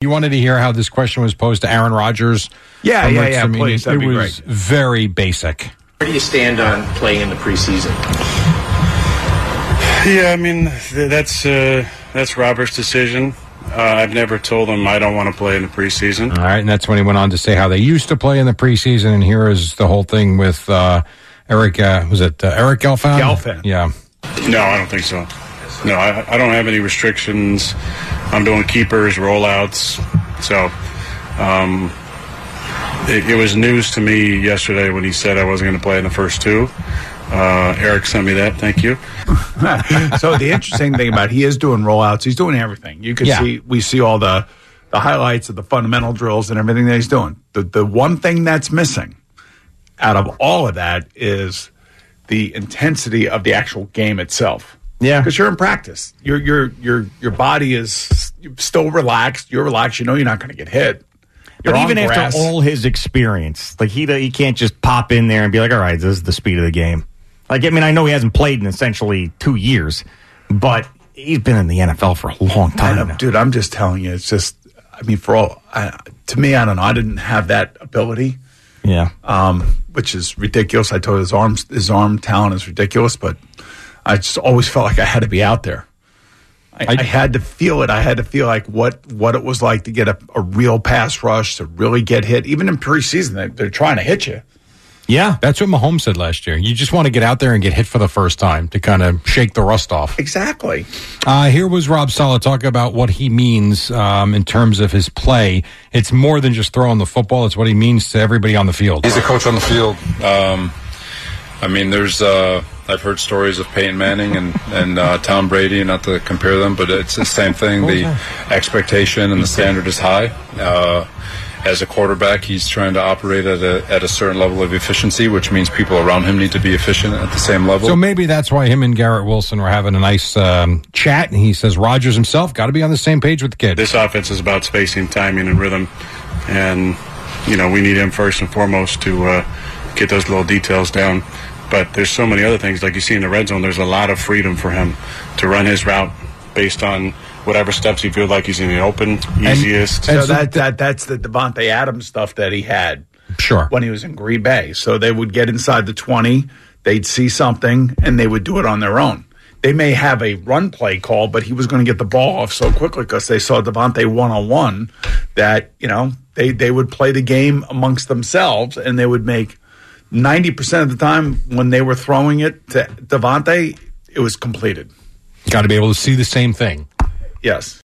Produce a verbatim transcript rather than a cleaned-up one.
You wanted to hear how this question was posed to Aaron Rodgers? Yeah, from yeah, Rick yeah, Cimini? please. That'd it be was great. very basic. Where do you stand on playing in the preseason? Yeah, I mean, th- that's uh, that's Robert's decision. Uh, I've never told him I don't want to play in the preseason. All right, and that's when he went on to say how they used to play in the preseason, and here is the whole thing with uh, Eric, uh, was it uh, Eric Gelfand? Gelfand. Yeah. No, I don't think so. No, I, I don't have any restrictions. I'm doing keepers, rollouts. So um, it, it was news to me yesterday when he said I wasn't going to play in the first two. Uh, Eric sent me that. Thank you. So the interesting thing about it, he is doing rollouts. He's doing everything. You can Yeah. see, we see all the, the highlights of the fundamental drills and everything that he's doing. The, the one thing that's missing out of all of that is the intensity of the actual game itself. Yeah. Because you're in practice. Your your your your body is still relaxed. You're relaxed. You know you're not going to get hit. You're But on even after grass. all his experience, like he he can't just pop in there and be like, all right, this is the speed of the game. Like, I mean, I know he hasn't played in essentially two years, but he's been in the N F L for a long I time know, now. dude, I'm just telling you. It's just, I mean, for all, I, to me, I don't know. I didn't have that ability, Yeah. um, which is ridiculous. I told you his arm, his arm talent is ridiculous, but I just always felt like I had to be out there. I, I, I- had to feel it. I had to feel like what, what it was like to get a, a real pass rush, to really get hit. Even in preseason, they, they're trying to hit you. Yeah. That's what Mahomes said last year. You just want to get out there and get hit for the first time to kind of shake the rust off. Exactly. Uh, here was Rob Saleh talking about what he means um, in terms of his play. It's more than just throwing the football. It's what he means to everybody on the field. He's a coach on the field. Um, I mean, there's uh, I've heard stories of Peyton Manning and and uh, Tom Brady, not to compare them, but it's the same thing. The expectation and the standard is high. Uh, as a quarterback, he's trying to operate at a at a certain level of efficiency, which means people around him need to be efficient at the same level. So maybe that's why him and Garrett Wilson were having a nice um, chat. And he says Rodgers himself got to be on the same page with the kid. This offense is about spacing, timing, and rhythm. And, you know, we need him first and foremost to uh, get those little details down. But there's so many other things, like you see in the red zone, there's a lot of freedom for him to run his route based on whatever steps he feels like he's in the open, easiest. So And so that, that that's the Devontae Adams stuff that he had. Sure. When he was in Green Bay. So they would get inside the twenty, they'd see something, and they would do it on their own. They may have a run play call, but he was going to get the ball off so quickly because they saw Devontae one-on-one that, you know, they, they would play the game amongst themselves, and they would make ninety percent of the time when they were throwing it to Devontae, it was completed. Got to be able to see the same thing. Yes.